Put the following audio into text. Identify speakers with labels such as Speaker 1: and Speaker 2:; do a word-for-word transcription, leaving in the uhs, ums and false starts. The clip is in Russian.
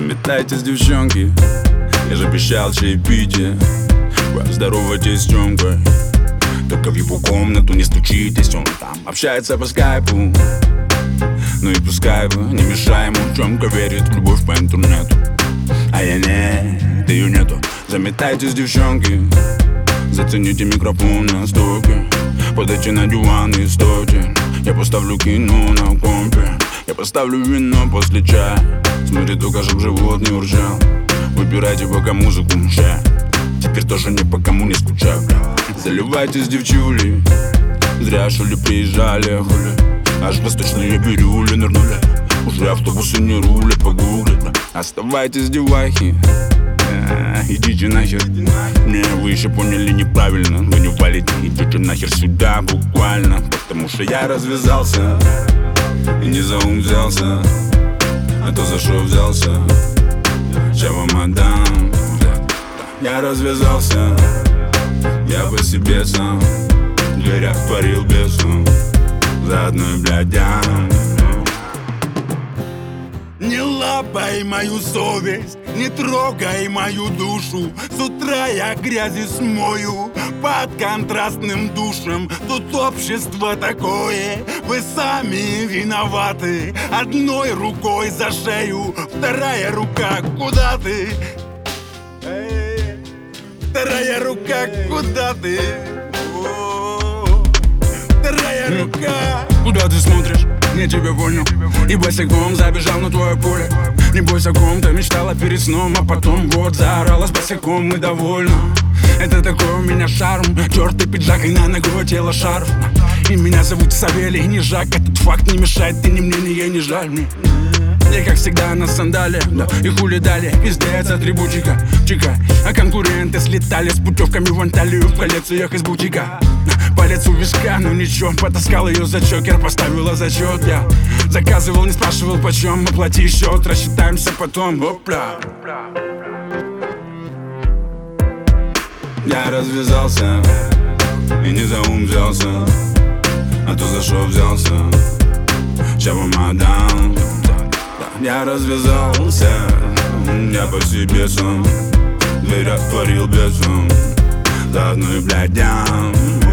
Speaker 1: Заметайтесь, девчонки, я же обещал чаепитие. Поздоровайтесь с Тёмкой, только в его комнату не стучитесь. Он там общается по скайпу. Ну и пускай вы, не мешай ему. Тёмка верит в любовь по интернету, а я нет, ее нету. Заметайтесь, девчонки, зацените микрофон на стойке. Подойти на диван и стойте. Я поставлю кино на компе, я поставлю вино после чая. Смотри только, чтоб живот не урчал. Выбирайте пока музыку, ща. Теперь тоже ни по кому не скучаю. Заливайтесь, девчули, зря что ли приезжали, хули. Аж восточные бирюли нырнули. Уже автобусы не рулят, погуглить. Оставайтесь, девахи, а, идите нахер. Не, вы еще поняли неправильно. Вы не валите, идите нахер сюда буквально. Потому что я развязался и не за ум взялся, а то за что взялся. Ща вам отдам. Я развязался, я по себе сам. В дверях творил бесом, заодно и блядям.
Speaker 2: Не лапай мою совесть, не трогай мою душу. С утра я грязи смою под контрастным душем. Тут общество такое, вы сами виноваты. Одной рукой за шею, вторая рука куда ты? Эй, вторая рука куда ты? О, вторая рука.
Speaker 1: Куда ты смотришь? Я тебя понял. И босиком забежал на твое поле. Не бойся, о ком-то мечтала перед сном, а потом вот заорала с босиком и довольна. Это такой у меня шарм. Чёртый пиджак и на ногу тело шарф. И меня зовут Савелий, не Жак. Этот факт не мешает, ты ни мне, ни ей не жаль мне. Я как всегда на сандале, да, и хули дали, пиздец атрибутика, чика. А конкуренты слетали с путевками в Анталию в коллекциях из бутика. Палец у виска, ну ничего, потаскал ее за чокер, поставила зачет. Я заказывал, не спрашивал почем, оплати счет, рассчитаемся потом, опля. Я развязался и не за ум взялся, а то за что взялся. Ща вам отдам. Я развязался, я по себе сам. В дверях творил бесом, заодно и блядям.